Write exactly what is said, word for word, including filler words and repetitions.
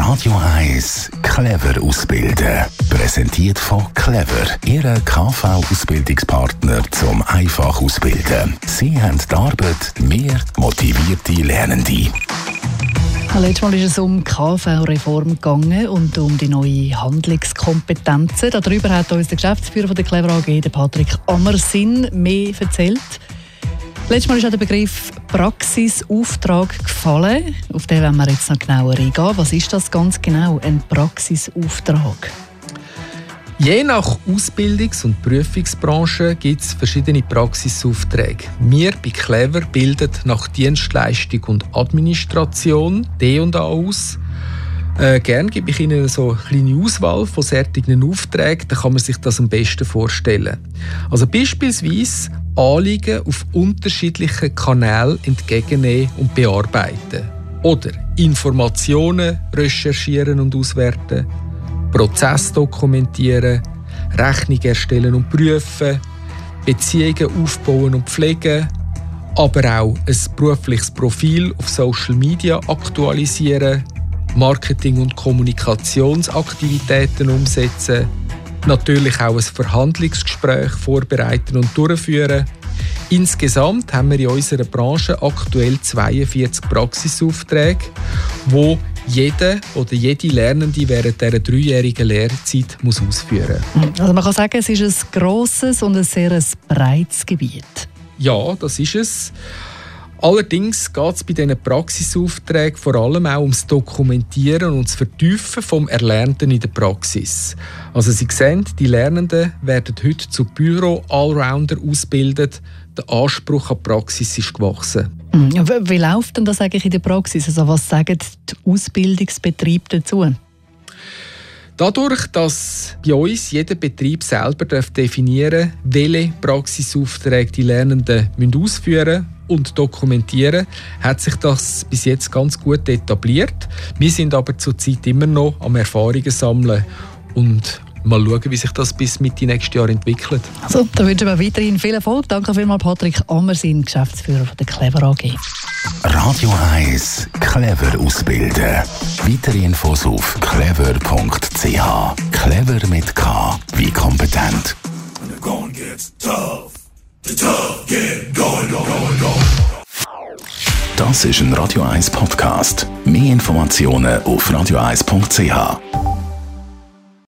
Radio eins Clever ausbilden. Präsentiert von Clever, Ihrem K V-Ausbildungspartner zum einfach ausbilden. Sie haben die Arbeit mehr motivierte Lernende. Letztes Mal ist es um die K V-Reform gegangen und um die neuen Handlungskompetenzen. Darüber hat uns der Geschäftsführer von der Clever A G, der Patrick Amersin, mehr erzählt. Letztes Mal ist auch der Begriff Praxisauftrag gefallen. Auf den wollen wir jetzt noch genauer eingehen. Was ist das ganz genau, ein Praxisauftrag? Je nach Ausbildungs- und Prüfungsbranche gibt es verschiedene Praxisaufträge. Wir bei Clever bilden nach Dienstleistung und Administration D und A aus. Äh, gerne gebe ich Ihnen so eine kleine Auswahl von solchen Aufträgen, dann kann man sich das am besten vorstellen. Also beispielsweise Anliegen auf unterschiedlichen Kanälen entgegennehmen und bearbeiten. Oder Informationen recherchieren und auswerten, Prozess dokumentieren, Rechnung erstellen und prüfen, Beziehungen aufbauen und pflegen, aber auch ein berufliches Profil auf Social Media aktualisieren, Marketing- und Kommunikationsaktivitäten umsetzen, natürlich auch ein Verhandlungsgespräch vorbereiten und durchführen. Insgesamt haben wir in unserer Branche aktuell zweiundvierzig Praxisaufträge, wo jeder oder jede Lernende während dieser dreijährigen Lehrzeit muss ausführen muss. Also man kann sagen, es ist ein grosses und ein sehr breites Gebiet. Ja, das ist es. Allerdings geht es bei diesen Praxisaufträgen vor allem auch ums Dokumentieren und das Vertiefen vom Erlernten in der Praxis. Also Sie sehen, die Lernenden werden heute zu Büro-Allrounder ausgebildet. Der Anspruch an die Praxis ist gewachsen. Wie läuft denn das eigentlich in der Praxis? Also was sagen die Ausbildungsbetriebe dazu? Dadurch, dass bei uns jeder Betrieb selber definieren darf, welche Praxisaufträge die Lernenden ausführen müssen und dokumentieren, hat sich das bis jetzt ganz gut etabliert. Wir sind aber zurzeit immer noch am Erfahrungen sammeln und mal schauen, wie sich das bis Mitte nächstes Jahr entwickelt. Also, da wünschen wir weiterhin viel Erfolg. Danke vielmals, Patrick Amersin, Geschäftsführer von der Clever A G. Radio eins Clever ausbilden. Weitere Infos auf clever punkt c h. Clever mit K wie kompetent. Das ist ein Radio eins Podcast. Mehr Informationen auf radio eins punkt c h.